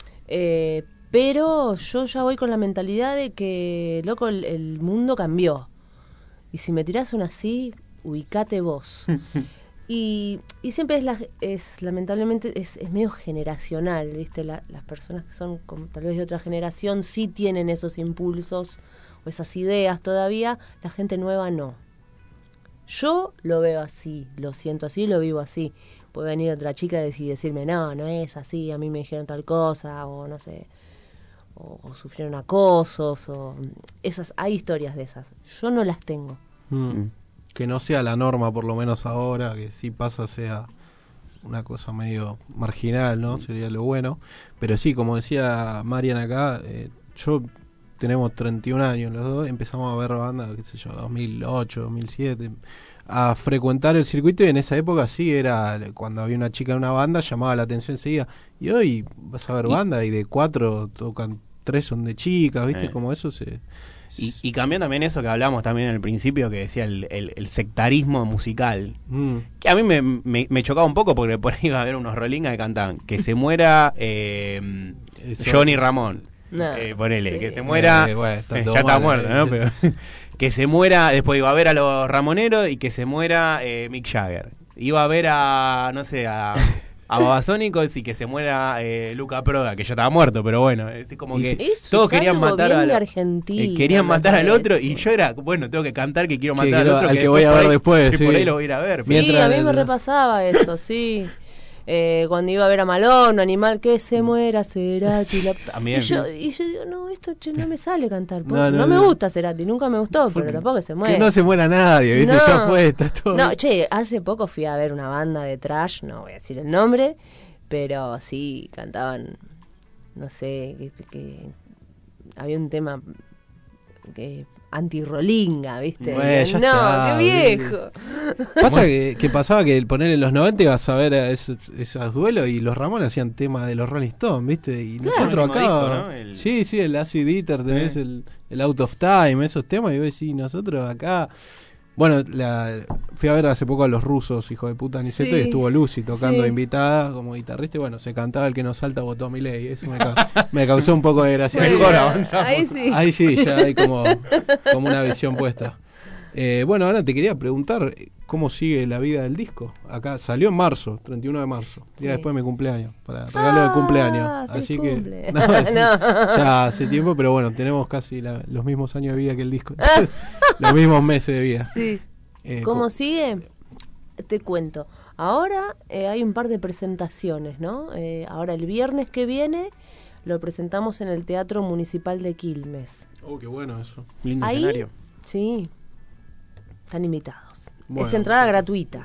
Pero yo ya voy con la mentalidad de que, loco, el mundo cambió. Y si me tirás una así, ubicate vos. Y siempre lamentablemente es medio generacional, ¿viste? Las personas que son como, tal vez de otra generación sí tienen esos impulsos o esas ideas todavía, la gente nueva no. Yo lo veo así, lo siento así, lo vivo así. Puede venir otra chica y decirme, no es así, a mí me dijeron tal cosa, o no sé, o sufrieron acosos, o hay historias de esas. Yo no las tengo. Que no sea la norma, por lo menos ahora, que si pasa sea una cosa medio marginal, ¿no? Sería lo bueno. Pero sí, como decía Marian acá, tenemos 31 años los dos, empezamos a ver bandas, qué sé yo, 2008, 2007, a frecuentar el circuito, y en esa época sí era, cuando había una chica en una banda, llamaba la atención enseguida. Y hoy vas a ver banda y de 4 tocan 3 son de chicas, ¿viste? Como eso se... Y cambió también eso que hablamos también en el principio, que decía el sectarismo musical, que a mí me chocaba un poco, porque por ahí iba a haber unos rolingas que cantaban que se muera Johnny Ramón, ponele, que se muera, ya está muerto, ¿no? Pero que se muera, después iba a ver a los Ramoneros y que se muera Mick Jagger, iba a ver a, no sé, a a Babasónicos y que se muera Luca Proda, que ya estaba muerto, pero bueno, es como que Eso todos es querían algo matar bien a de Argentina, querían me matar al otro, parece. y yo era, bueno, tengo que cantar que quiero Que matar al quiero- otro, al que después voy a por ver ahí- después, que sí. por ahí lo voy a ir a ver. Sí, Mientras a mí me el- repasaba eso, sí. Cuando iba a ver a Malón, Animal que se muera, Cerati. También. Y yo digo, no, esto che, no me sale cantar. No, No, no, me no. gusta Cerati, nunca me gustó, pero tampoco que se muera. Que no se muera nadie, ¿viste? No. Ya fue, está todo. No, che, hace poco fui a ver una banda de trash, no voy a decir el nombre, pero sí, cantaban, no sé, que había un tema que anti-rolinga, ¿viste? Bueno, ya no, está, qué viejo. Pasa que pasaba que poner en los 90 ibas a ver a esos duelos y los Ramones hacían tema de los Rolling Stones, ¿viste? Y Claro. nosotros El acá. mismo disco, ¿no? El- Sí, el Acid Eater, tenés el Out of Time, esos temas, y vos decís, nosotros acá. Bueno, fui a ver hace poco a los rusos, hijo de puta Niceto, Sí. y estuvo Lucy tocando Sí. invitada como guitarrista, y bueno, se cantaba El que no salta votó a Milei, eso me causó un poco de gracia. Bueno, Mejor avanzamos. ahí sí. Ahí sí, ya hay como una visión puesta. Bueno, ahora te quería preguntar cómo sigue la vida del disco. Acá salió en marzo, 31 de marzo, día Sí. después de mi cumpleaños, para regalo de cumpleaños. feliz Así cumple. que No. ya hace tiempo, pero bueno, tenemos casi los mismos años de vida que el disco, entonces, los mismos meses de vida. Sí. Eh, ¿Cómo co- sigue? Te cuento. Ahora hay un par de presentaciones, ¿no? Ahora el viernes que viene lo presentamos en el Teatro Municipal de Quilmes. Oh, qué bueno eso. Lindo Ahí, escenario. sí, están invitados. Bueno, es entrada perfecto. gratuita.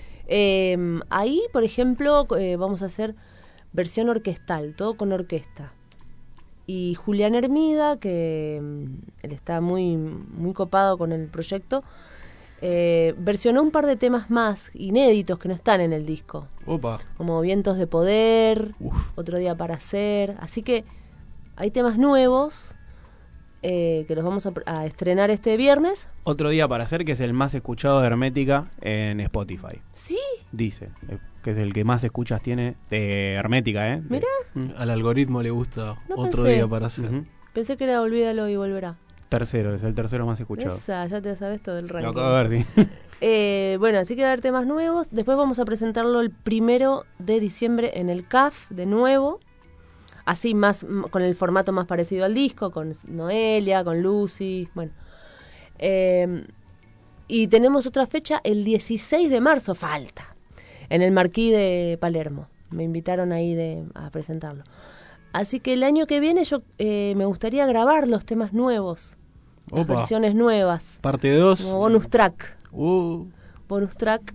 Ahí, por ejemplo, vamos a hacer versión orquestal, todo con orquesta. Y Julián Hermida, que él está muy, muy copado con el proyecto, versionó un par de temas más inéditos que no están en el disco, Opa. como Vientos de Poder, Otro Día para Hacer. Así que hay temas nuevos que los vamos a estrenar este viernes. Otro día para hacer, que es el más escuchado de Hermética en Spotify. Sí, Dice, que es el que más escuchas tiene de Hermética, ¿eh? Mirá. Al algoritmo le gusta No otro pensé. día para hacer. Ujú. pensé que era Olvídalo y Volverá. Tercero, es el tercero más escuchado. Esa, ya te sabes todo el Lo ranking. acabo de ver, sí. Bueno, así que va a haber temas nuevos. Después vamos a presentarlo el 1 de diciembre en el CAF de nuevo. Así más con el formato más parecido al disco, con Noelia, con Lucy, bueno. Y tenemos otra fecha el 16 de marzo, falta, en el Marquis de Palermo. Me invitaron ahí a presentarlo. Así que el año que viene yo me gustaría grabar los temas nuevos, las Opa. versiones nuevas, Parte 2. como bonus track. Uh, Bonus track,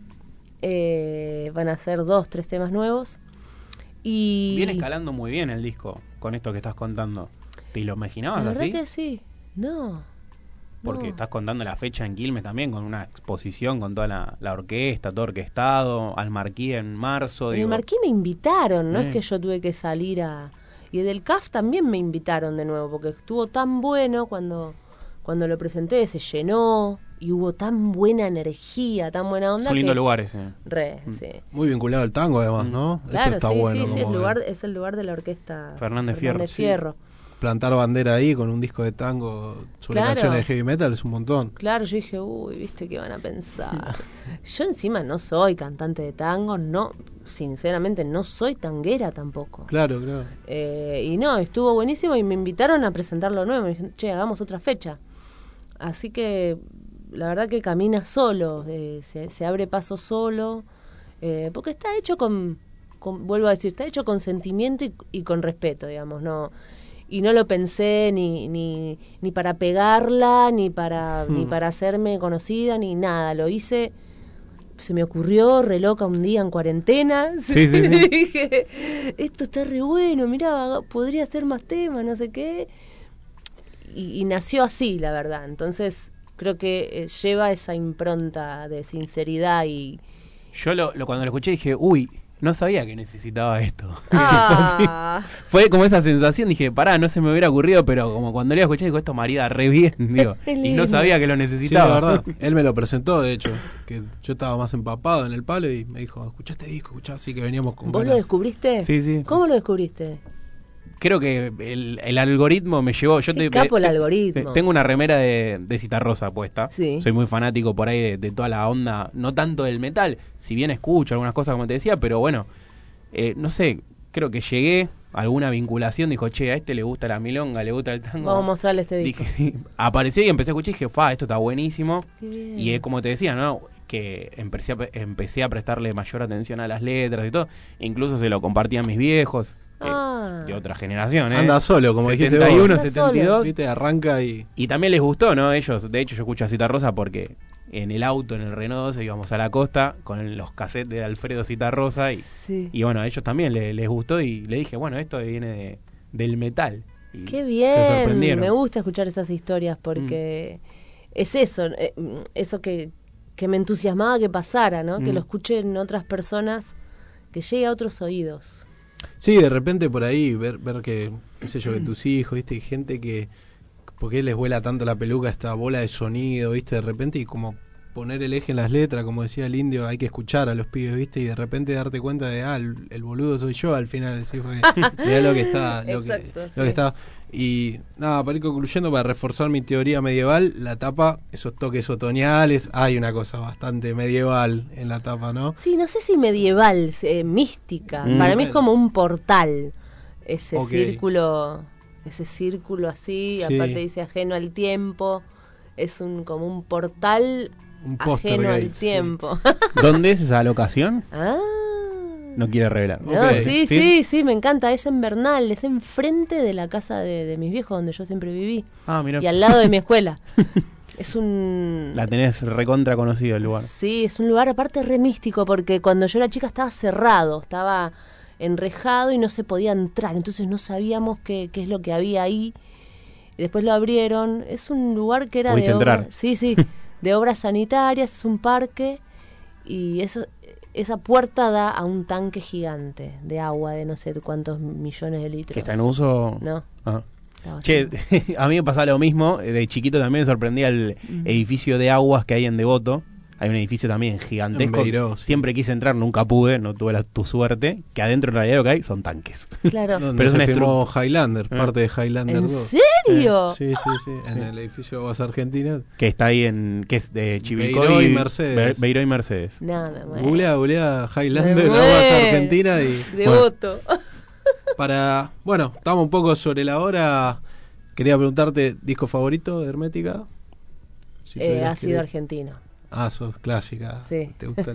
van a ser 2, 3 temas nuevos. Y Viene escalando muy bien el disco con esto que estás contando. ¿Te lo imaginabas la verdad así? que sí. No. Porque no. estás contando la fecha en Quilmes también, con una exposición, con toda la orquesta, todo orquestado, al Marquí en marzo. En el digo, Marquis me invitaron, no es Sí. que yo tuve que salir a... Y del CAF también me invitaron de nuevo, porque estuvo tan bueno cuando lo presenté, se llenó y hubo tan buena energía, tan buena onda. son lindos que... lugares. Re, sí. muy vinculado al tango además, ¿no? Claro, eso está sí, bueno. sí, sí, como es el lugar de la orquesta Fernández Fierro, sí. Fierro. plantar bandera ahí con un disco de tango sobre Claro. canciones de heavy metal es un montón. Claro, yo dije, uy, viste qué van a pensar. Yo encima no soy cantante de tango, no, sinceramente no soy tanguera tampoco. Claro, claro. Y no, estuvo buenísimo y me invitaron a presentarlo nuevo. Me dijeron, che, hagamos otra fecha. Así que la verdad que camina solo, se abre paso solo, porque está hecho vuelvo a decir, está hecho con sentimiento y con respeto, digamos, no. Y no lo pensé ni para pegarla, ni para hacerme conocida, ni nada. Lo hice, se me ocurrió, re loca un día en cuarentena. Sí, sí, sí. Y dije, esto está re bueno, mirá, podría hacer más temas, no sé qué. Y nació así, la verdad. Entonces, creo que lleva esa impronta de sinceridad y... Yo cuando lo escuché dije, uy, no sabía que necesitaba esto. ¡Ah! Fue como esa sensación, dije, pará, no se me hubiera ocurrido, pero como cuando lo escuché, digo, esto marida re bien, digo, Qué y no lindo. sabía que lo Sí, la necesitaba. verdad. Él me lo presentó, de hecho, que yo estaba más empapado en el palo y me dijo, escuchá este disco, escuchá, así que veníamos con ¿Vos lo ganas. descubriste? Sí, sí. ¿Cómo lo descubriste? Creo que el algoritmo me llevó. Yo Qué capo el algoritmo. Tengo una remera de Citarrosa puesta. Sí. Soy muy fanático por ahí de toda la onda, no tanto del metal, si bien escucho algunas cosas como te decía, pero bueno, no sé, creo que llegué a alguna vinculación, dijo, che, a este le gusta la milonga, le gusta el tango. Vamos a mostrarle este disco. Dije, apareció y empecé a escuchar y dije, esto está buenísimo. Qué bien. Y como te decía, ¿no? Que empecé a prestarle mayor atención a las letras y todo. Incluso se lo compartían mis viejos, de otra generación, ¿eh? Anda solo, como dijiste 71, vos. 72. Viste, arranca y... Y también les gustó, ¿no? Ellos, de hecho, yo escucho a Citarrosa porque en el auto, en el Renault 12, íbamos a la costa con los cassettes de Alfredo Citarrosa Sí. y bueno, a ellos también les gustó y le dije, bueno, esto viene del metal. Y Qué se bien, sorprendieron. me gusta escuchar esas historias porque es eso, eso que me entusiasmaba que pasara, ¿no? Que lo escuchen otras personas, que llegue a otros oídos. Sí, de repente por ahí ver que, qué sé yo, que tus hijos, viste, gente que, ¿por qué les vuela tanto la peluca esta bola de sonido, viste? De repente y como poner el eje en las letras, como decía el indio, hay que escuchar a los pibes, viste, y de repente darte cuenta de, el boludo soy yo al final, decís, mirá lo que está, Exacto, lo que está. Y nada, para ir concluyendo, para reforzar mi teoría medieval, la tapa, esos toques otoñales, hay una cosa bastante medieval en la tapa, ¿no? Sí, no sé si medieval, mística. Para mí es como un portal, ese círculo así, Sí. aparte dice ajeno al tiempo, es como un portal Un ajeno al Poltergeist, tiempo. ¿Dónde es esa locación? Ah. No quiere revelar. No, Ok. sí, me encanta. Es en Bernal, es enfrente de la casa de mis viejos donde yo siempre viví. Ah, mira. Y al lado de mi escuela. Es un... La tenés recontra conocido el lugar. Sí, es un lugar aparte re místico porque cuando yo era chica estaba cerrado, estaba enrejado y no se podía entrar. Entonces no sabíamos qué es lo que había ahí. Y después lo abrieron. Es un lugar que era ¿Pudiste de entrar? obras... Sí, de obras sanitarias, es un parque y esa puerta da a un tanque gigante de agua de no sé cuántos millones de litros. ¿Que está en uso? No. Ah. Estaba Che, así. a mí me pasaba lo mismo. De chiquito también me sorprendía el edificio de aguas que hay en Devoto. Hay un edificio también gigantesco. En Beiró, sí. Siempre quise entrar, nunca pude, no tuve tu suerte. Que adentro en realidad lo que hay son tanques. Claro. Donde Pero es se una firmó Highlander, parte de Highlander ¿En 2. serio? Sí, en el edificio Aguas Argentinas. Que está ahí que es de Chivilcoy Beiró y Mercedes. Beiró y Mercedes. No, me muero. Googlea Highlander, Me Aguas muero. Argentinas y... Devoto. Bueno, estamos un poco sobre la hora. Quería preguntarte, ¿disco favorito de Hermética? Si tuvieras Ha que- sido argentino. Ah, sos clásica. Sí. ¿Te gusta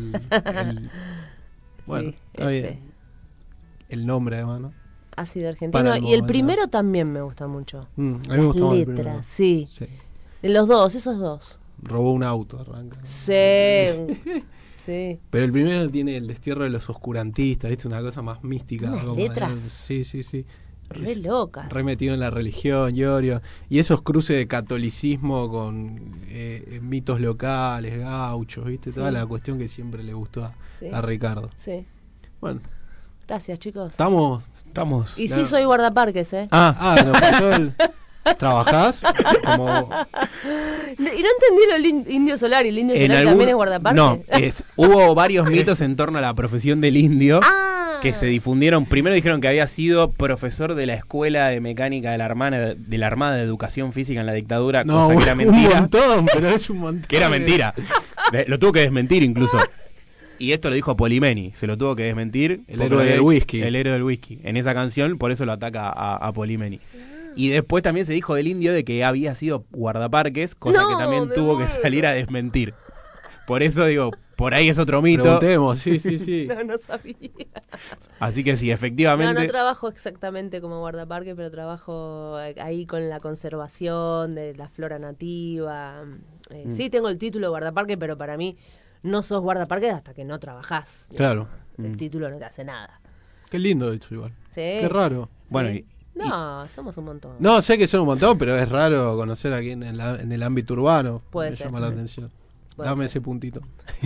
Bueno, Sí, está ese. bien. El nombre además, ¿no? Ha sido argentino. Para el Y el momento. primero también me gusta mucho. A mí me Las gustó más el primero. letras, sí. Sí. De los dos, esos dos. Robó un auto, arranca. Sí. Sí. Pero el primero tiene el destierro de los oscurantistas, ¿viste? Una cosa más mística. Unas como letras. Sí. Re Es loca. re metido en la religión, Iorio. Y esos cruces de catolicismo con mitos locales, gauchos, ¿viste? Sí. Toda la cuestión que siempre le gustó Sí. a Ricardo. Sí. Bueno, Gracias, chicos. estamos... Estamos. Y Claro. sí soy guardaparques, ¿eh? Nos faltó el... ¿Trabajás? Como... Y no entendí lo del Indio Solar. ¿Y el Indio Solar también es guardaparque? No, hubo varios mitos en torno a la profesión del indio que se difundieron. Primero dijeron que había sido profesor de la Escuela de Mecánica de la Armada de Educación Física en la dictadura, No, cosa que era un mentira. montón, pero es un montón. Que era mentira. Lo tuvo que desmentir incluso. Y esto lo dijo Polimeni, se lo tuvo que desmentir. El porque héroe del whisky. El héroe del whisky. En esa canción, por eso lo ataca a Polimeni. Y después también se dijo del indio de que había sido guardaparques, cosa No, que también me tuvo que muero. salir a desmentir. Por eso digo, por ahí es otro mito. Preguntemos, sí. No sabía. Así que sí, No efectivamente. trabajo exactamente como guardaparque, pero trabajo ahí con la conservación de la flora nativa. Sí, tengo el título de guardaparque, pero para mí no sos guardaparque hasta que no trabajás. Claro. El título no te hace nada. Qué lindo eso igual. Sí. Qué raro. Bueno, Sí. No, somos un montón. No, sé que son un montón, pero es raro conocer aquí en el ámbito urbano. Puede Me ser. llama la atención. Puede Dame ser. ese puntito.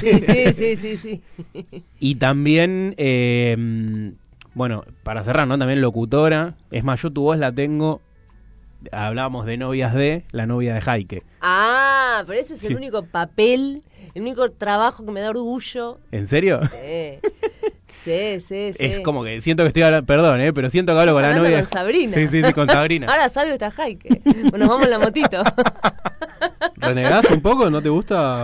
Sí. y también, bueno, para cerrar, ¿no? También locutora. Es más, yo tu voz la tengo. Hablábamos de novias la novia de Jaike. Ah, pero ese es Sí. el único papel, el único trabajo que me da orgullo. ¿En serio? Sí. Es como que siento que estoy hablando, perdón, pero siento que hablo con la Hablando novia. con Sabrina. Sí, con Sabrina. Ahora salgo y está Jaike. Bueno, nos vamos en la motito. ¿Renegás un poco? ¿No te gusta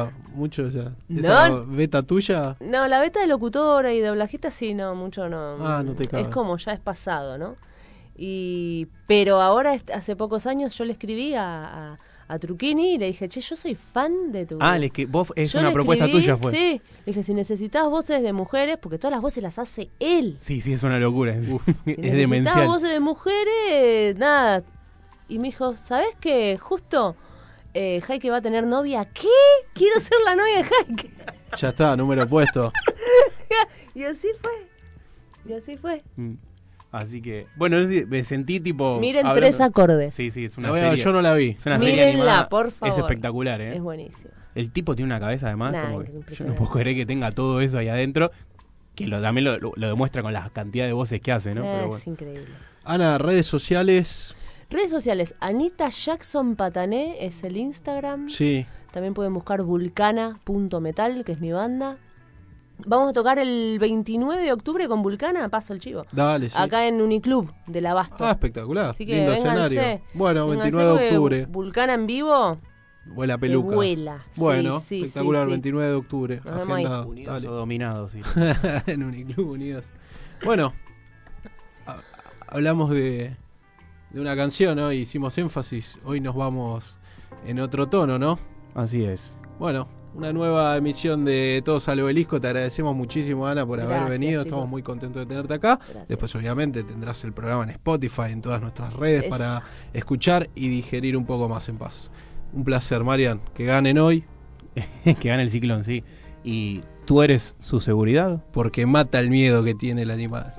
mucho esa No. beta tuya? No, la beta de locutora y de doblajista sí, no, mucho no. No te cabe. Es como ya es pasado, ¿no? Pero ahora, hace pocos años, yo le escribí a Truquini y le dije, che, yo soy fan de tu... Vos es Yo una le propuesta escribí, tuya, fue. Sí, le dije, si necesitas voces de mujeres, porque todas las voces las hace él. Sí, es una locura. Si Es necesitas demencial. voces de mujeres, nada. Y me dijo, ¿sabés qué? Justo Jaike va a tener novia. ¿Qué? Quiero ser la novia de Jaike. Ya está, número puesto. Y así fue. Así que, bueno, me sentí tipo... Miren, hablando- 3 acordes. Sí, es una La voy a ver, serie. yo no la vi. Es una serie Mírenla, animada. por favor. Es espectacular, ¿eh? Es buenísimo. El tipo tiene una cabeza, además, Nah, como que yo no impresionante. puedo creer que tenga todo eso ahí adentro, que también lo demuestra con la cantidad de voces que hace, ¿no? Pero Es bueno. increíble. Ana, redes sociales. Redes sociales, Anita Jackson Patané es el Instagram. Sí. También pueden buscar vulcana.metal, que es mi banda. Vamos a tocar el 29 de octubre con Vulcana, paso el chivo. Dale, sí. Acá en Uniclub del Abasto. Espectacular. Así que Lindo vénganse. escenario. Bueno, Vénganse 29 de porque octubre. Vulcana en vivo, Vuela peluca. vuela. Sí, Bueno, sí, espectacular, sí, sí. 29 de octubre. Nos vemos ahí. Agendado. Unidos Dale. o dominados, sí. En Uniclub Unidos. Bueno, hablamos de una canción, ¿no? Y hicimos énfasis. Hoy nos vamos en otro tono, ¿no? Así es. Bueno, una nueva emisión de Todos al Obelisco. Te agradecemos muchísimo, Ana, por haber Gracias, venido. chicos. Estamos muy contentos de tenerte acá. Gracias. Después, obviamente, tendrás el programa en Spotify, en todas nuestras redes, Eso. para escuchar y digerir un poco más en paz. Un placer, Marian. Que ganen hoy, Que gane el ciclón, sí. ¿Y tú eres su seguridad? porque mata el miedo que tiene el animal.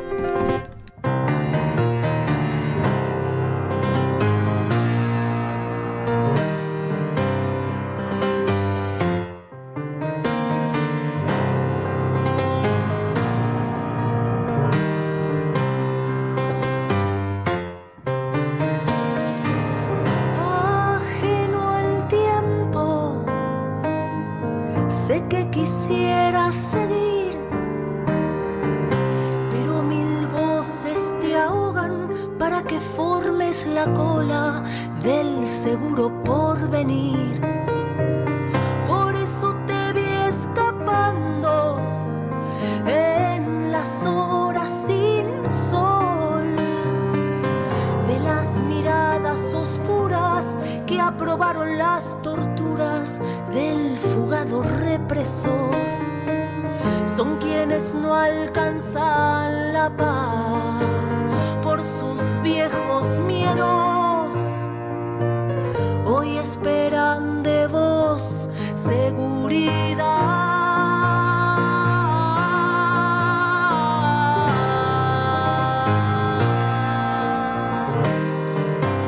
Ajeno al tiempo, sé que quisiera seguir, pero mil voces te ahogan para que formes la cola del seguro porvenir. Por eso te vi escapando en las horas sin sol, de las miradas oscuras que aprobaron las torturas del fugado represor. Son quienes no alcanzan la paz por sus viejos miedos. Hoy esperan de vos seguridad.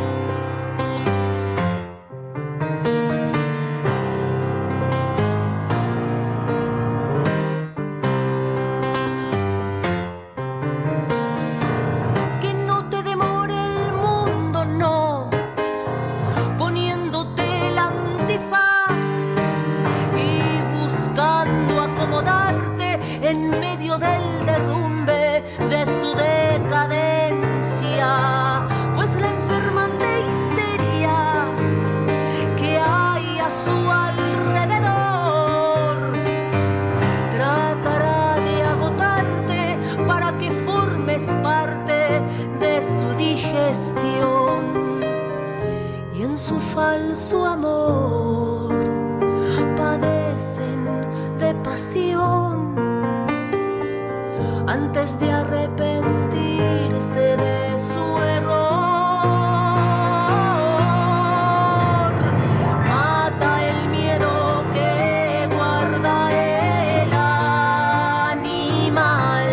Que no te demore el mundo, no, poniéndote el antifaz y buscando acomodarte en medio del derrumbe de su decadencia, pues la enfermante histeria que hay a su alrededor tratará de agotarte para que formes parte de su digestión, y en su falso amor padecen de pasión antes de arrepentirse de su error. Mata el miedo que guarda el animal,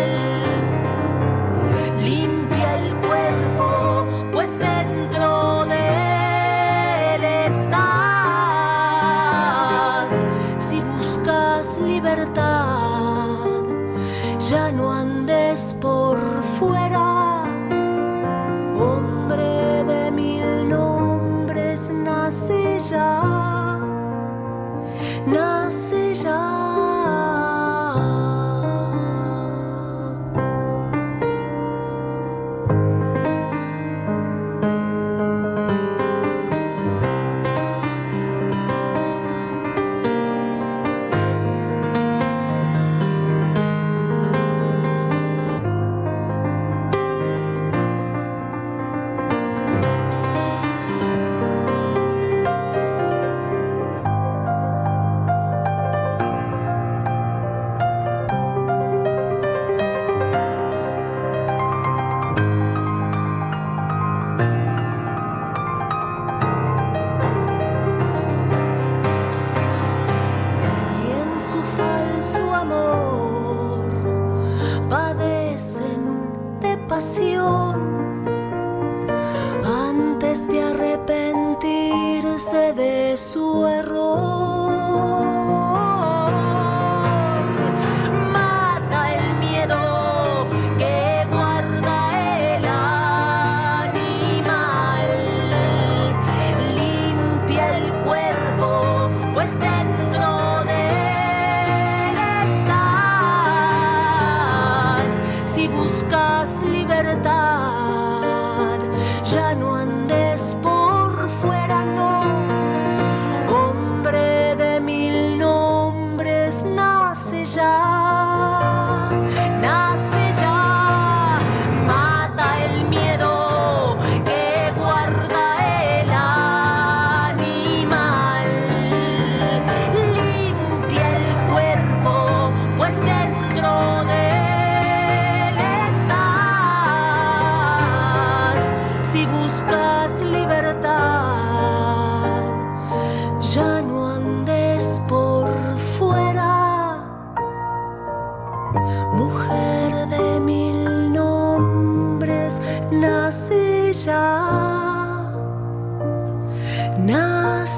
limpia el cuerpo, pues dentro de él estás. Si buscas libertad, ya no andes por fuera. Hombre de mil nombres, nace ya, nace ya. padecen de pasión antes de arrepentirse de su error. Mata el miedo que guarda el animal, limpia el cuerpo, pues dentro de él estás. Si buscas libertad, ya no andes por fuera, no. Hombre de mil nombres, nace ya, nace ya. Mata el miedo que guarda el animal, limpia el cuerpo, pues dentro de él estás. Si buscas libertad, ya no andes por fuera. Mujer de mil nombres, nace ya, nace